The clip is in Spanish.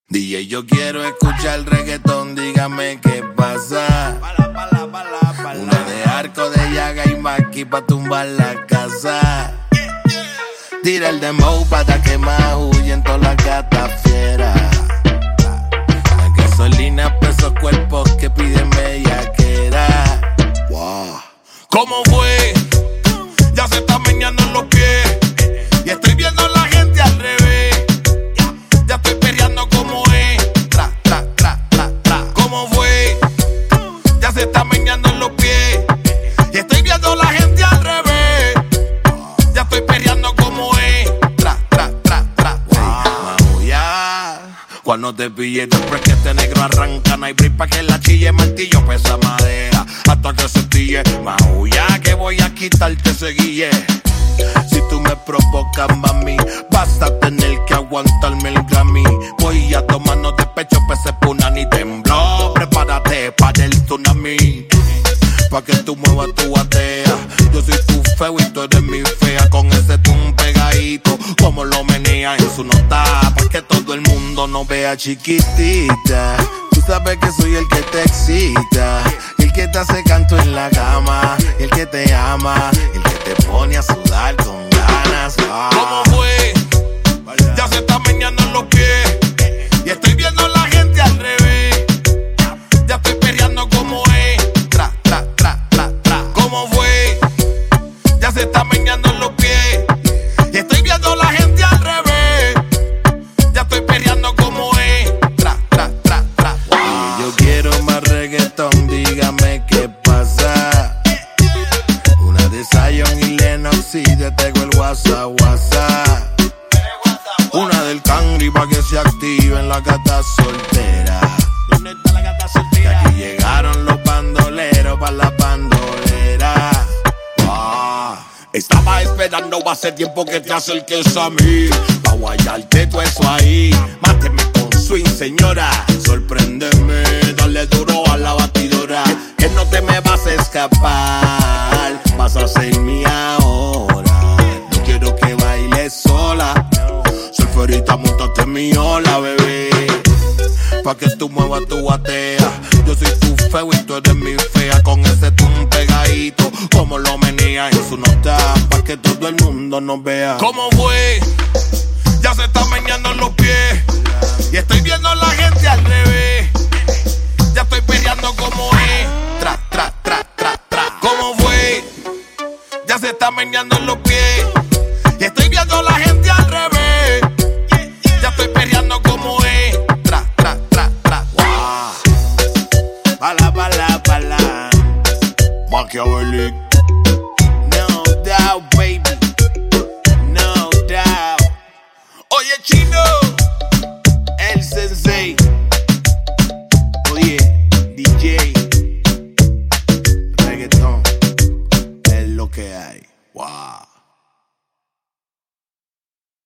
DJ, yo quiero escuchar reggaetón, dígame qué pasa. Una de Arco, de Yaga y Maki pa' tumbar la casa. Tira el dembow para que más huyen todas las gatas fieras. La gasolina pa' esos cuerpos que piden bellaquera. Wow. ¿Cómo fue? Ya se está meneando en los pies y estoy viendo a la gente al revés. Ya estoy perreando como es. Tra, tra, tra, tra, tra. ¿Cómo fue? Ya se está meneando en los pies y estoy viendo a la gente al revés. Ya estoy perreando como es. Tra, tra, tra, tra. Wow. Ya. Cuando te pille después que este negro arranca, no hay break pa' que la chille, martillo pesa madera. Hasta que se pille, maulla, que voy a quitarte ese guille. Si tú me provocas, mami, vas a tener que aguantarme el Grammy. Voy a tomarnos de pecho, pese punani tembló. Prepárate para el tsunami, pa' que tú muevas tu batea. Yo soy tu feo y tú eres mi fea. Con ese tum pegadito, como lo menea en su nota, pa' que todo el mundo nos vea chiquitita. Tú sabes que soy el que te excita, el que te hace canto en la cama, el que te ama, el que te pone a sudar con ganas. ¿Cómo fue? Ya se está meneando en los pies y estoy viendo a la gente al revés. Ya estoy perreando como es. Tra, tra, tra, tra, tra. ¿Cómo fue? Ya se está meneando en los pies y estoy viendo a la gente al revés. Ya estoy perreando como es. Tra, tra, tra, tra. Y yo quiero más reggaetón, dígame qué pasa. Una de Zion y Lennox y te tengo el WhatsApp. Una del Cangri pa' que se active en la gata soltera. ¿Dónde está la gata soltera? Y aquí llegaron los bandoleros pa' la bandolera. Estaba esperando hace tiempo que te acerques a mí, pa' guayarte todo eso ahí. Máteme con swing, señora. Sorpréndeme, dale duro a la batidora, que no te me vas a escapar. Vas a ser mía ahora. No quiero que bailes sola. Solferita, montate en mi ola, bebé, pa' que tú muevas tu batea. Yo soy tu feo y tú eres mi fea. Con ese tum pegadito, como lo menea en su nota, pa' que todo el mundo nos vea. ¿Cómo fue? Ya se está meneando en los pies y estoy viendo a la gente al revés. Ya estoy perreando como es. Tra, tra, tra, tra, tra. ¿Cómo fue? Ya se está meneando en los pies y estoy viendo a la gente al revés. Ya estoy perreando como es. Tra, tra, tra, tra. Wow. Bala, bala, bala. Machiavelli. No doubt, baby. No doubt. Oye, Chino, el sensei.